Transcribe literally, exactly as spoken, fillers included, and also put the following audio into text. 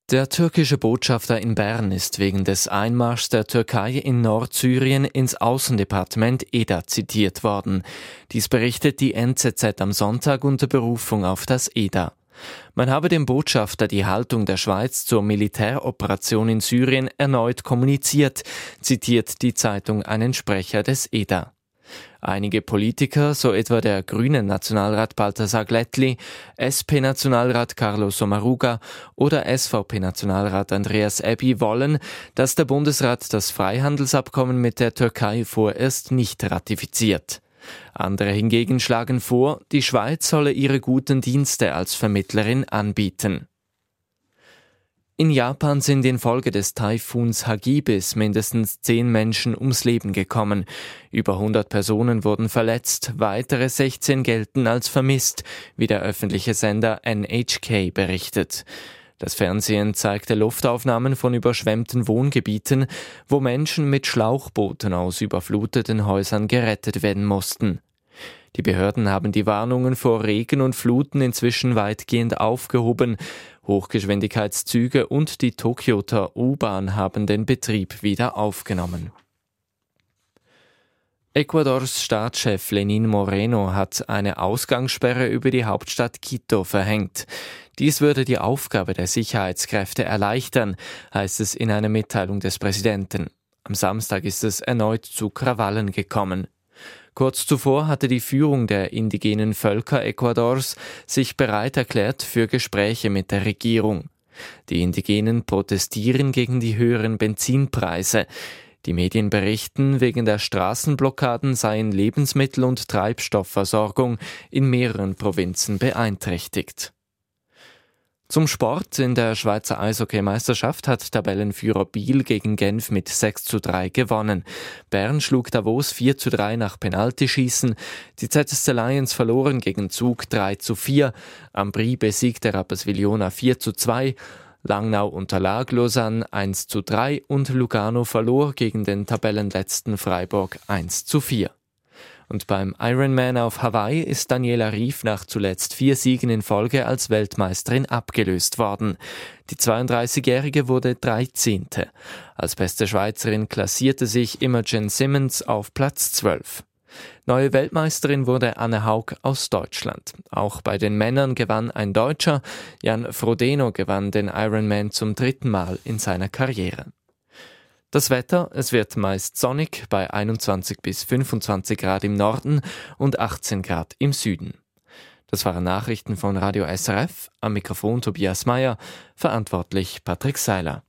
Der türkische Botschafter in Bern ist wegen des Einmarschs der Türkei in Nordsyrien ins Außendepartement EDA zitiert worden. Dies berichtet die N Z Z am Sonntag unter Berufung auf das EDA. Man habe dem Botschafter die Haltung der Schweiz zur Militäroperation in Syrien erneut kommuniziert, zitiert die Zeitung einen Sprecher des EDA. Einige Politiker, so etwa der grünen Nationalrat Balthasar Glättli, S P-Nationalrat Carlo Sommaruga oder S V P-Nationalrat Andreas Aby wollen, dass der Bundesrat das Freihandelsabkommen mit der Türkei vorerst nicht ratifiziert. Andere hingegen schlagen vor, die Schweiz solle ihre guten Dienste als Vermittlerin anbieten. In Japan sind infolge des Taifuns Hagibis mindestens zehn Menschen ums Leben gekommen. Über hundert Personen wurden verletzt, weitere sechzehn gelten als vermisst, wie der öffentliche Sender N H K berichtet. Das Fernsehen zeigte Luftaufnahmen von überschwemmten Wohngebieten, wo Menschen mit Schlauchbooten aus überfluteten Häusern gerettet werden mussten. Die Behörden haben die Warnungen vor Regen und Fluten inzwischen weitgehend aufgehoben. Hochgeschwindigkeitszüge und die Tokioter U-Bahn haben den Betrieb wieder aufgenommen. Ecuadors Staatschef Lenín Moreno hat eine Ausgangssperre über die Hauptstadt Quito verhängt. Dies würde die Aufgabe der Sicherheitskräfte erleichtern, heißt es in einer Mitteilung des Präsidenten. Am Samstag ist es erneut zu Krawallen gekommen. Kurz zuvor hatte die Führung der indigenen Völker Ecuadors sich bereit erklärt für Gespräche mit der Regierung. Die Indigenen protestieren gegen die höheren Benzinpreise. Die Medien berichten, wegen der Straßenblockaden seien Lebensmittel- und Treibstoffversorgung in mehreren Provinzen beeinträchtigt. Zum Sport: In der Schweizer Eishockeymeisterschaft hat Tabellenführer Biel gegen Genf mit sechs zu drei gewonnen. Bern schlug Davos vier zu drei nach Penaltyschießen. Die Z S C Lions verloren gegen Zug drei zu vier. Ambri besiegte Rapperswil-Jona vier zu zwei. Langnau unterlag Lausanne eins zu drei und Lugano verlor gegen den Tabellenletzten Freiburg eins zu vier. Und beim Ironman auf Hawaii ist Daniela Ryf nach zuletzt vier Siegen in Folge als Weltmeisterin abgelöst worden. Die zweiunddreißigjährige wurde dreizehnte. Als beste Schweizerin klassierte sich Imogen Simmons auf Platz zwölf. Neue Weltmeisterin wurde Anne Haug aus Deutschland. Auch bei den Männern gewann ein Deutscher. Jan Frodeno gewann den Ironman zum dritten Mal in seiner Karriere. Das Wetter: Es wird meist sonnig bei einundzwanzig bis fünfundzwanzig Grad im Norden und achtzehn Grad im Süden. Das waren Nachrichten von Radio S R F. Am Mikrofon Tobias Meyer, verantwortlich Patrick Seiler.